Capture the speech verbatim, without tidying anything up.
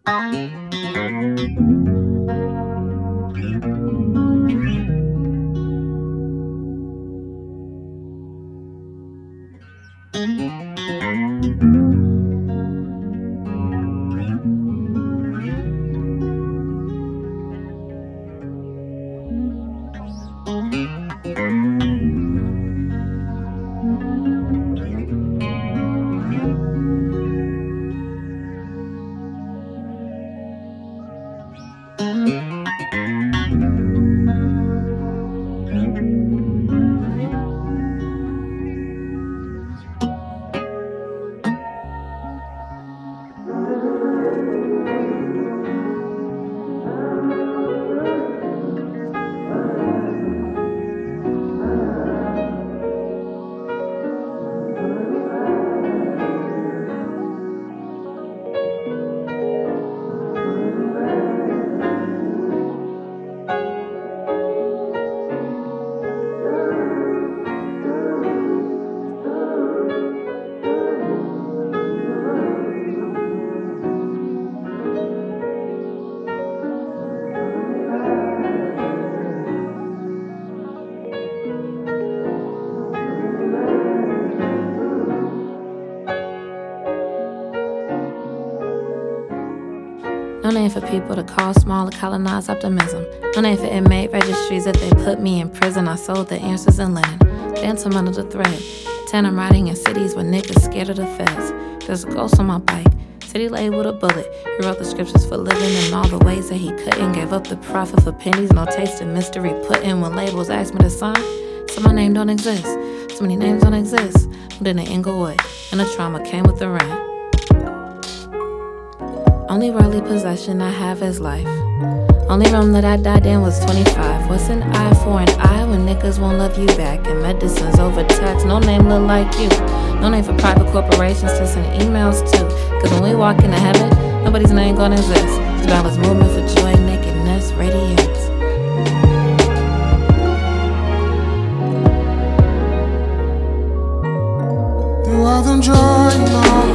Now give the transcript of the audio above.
No name for people to call small or colonize optimism. No name for inmate registries if they put me in prison. I sold the answers in linen, dancing under the thread. Ten, I'm riding in cities where niggas scared of the feds. There's a ghost on my bike, city laid with a bullet. He wrote the scriptures for living in all the ways that he couldn't. Gave up the profit for pennies, no taste of mystery put in. When labels asked me to sign, so my name don't exist. So many names don't exist. Moved in Inglewood, and the trauma came with the rent. Only worldly possession I have is life. Only room that I died in was twenty-five. What's an eye for an eye when niggas won't love you back? And medicines over text, no name look like you. No name for private corporations to send emails to. Cause when we walk into heaven, nobody's name gonna exist. This balanced movement for joy, nakedness, radiates. Through all them joy,